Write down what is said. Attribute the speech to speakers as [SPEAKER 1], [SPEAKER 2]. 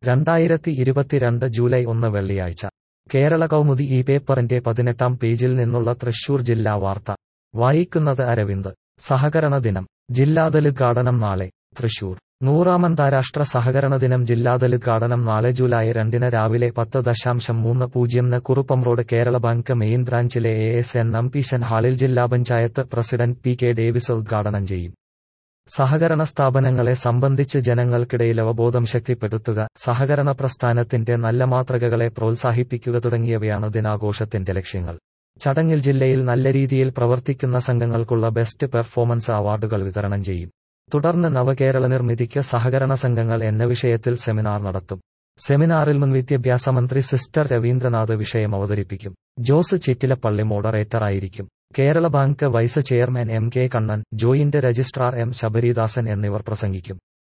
[SPEAKER 1] 2022 July 1 വെള്ളിയാഴ്ച കേരള കൗമുദി ഈ പേപ്പറിന്റെ 18-ാം പേജിൽ നിന്നുള്ള തൃശൂർ ജില്ലാ വാർത്ത വായിക്കുന്നത് അരവിന്ദ്. സഹകരണ ദിനം. ജില്ലാതലുദ്ഘാടനം നാളെ. തൃശൂർ 100-ാം അന്താരാഷ്ട്ര സഹകരണ ദിനം ജില്ലാതലുദ്ഘാടനം നാളെ ജൂലൈ 2 രാവിലെ 10:30 Kuruppam road Kerala bank main ബ്രാഞ്ചിലെ ASN പീശൻ ഹാളിൽ ജില്ലാ panchayat president P. K. Davis ഉദ്ഘാടനം ചെയ്യും. സഹകരണ സ്ഥാപനങ്ങളെ സംബന്ധിച്ച് ജനങ്ങൾക്കിടയിൽ അവബോധം ശക്തിപ്പെടുത്തുക, സഹകരണ പ്രസ്ഥാനത്തിന്റെ നല്ല മാതൃകകളെ പ്രോത്സാഹിപ്പിക്കുക തുടങ്ങിയവയാണ് ദിനാഘോഷത്തിന്റെ ലക്ഷ്യങ്ങൾ. ചടങ്ങിൽ ജില്ലയിൽ നല്ല രീതിയിൽ പ്രവർത്തിക്കുന്ന സംഘങ്ങൾക്കുള്ള ബെസ്റ്റ് പെർഫോമൻസ് അവാർഡുകൾ വിതരണം ചെയ്യും. തുടർന്ന് നവകേരള നിർമ്മിതിക്ക് സഹകരണ സംഘങ്ങൾ എന്ന വിഷയത്തിൽ സെമിനാർ നടത്തും. സെമിനാറിൽ മുൻ വിദ്യാഭ്യാസ മന്ത്രി സിസ്റ്റർ രവീന്ദ്രനാഥ് വിഷയം അവതരിപ്പിക്കും. ജോസ് ചിറ്റിലപ്പള്ളി മോഡറേറ്റർ ആയിരിക്കും. Kerala bank vice chairman M. K. Kannan, joint registrar M. Sabaridasan എന്നിവർ പ്രസംഗിക്കും.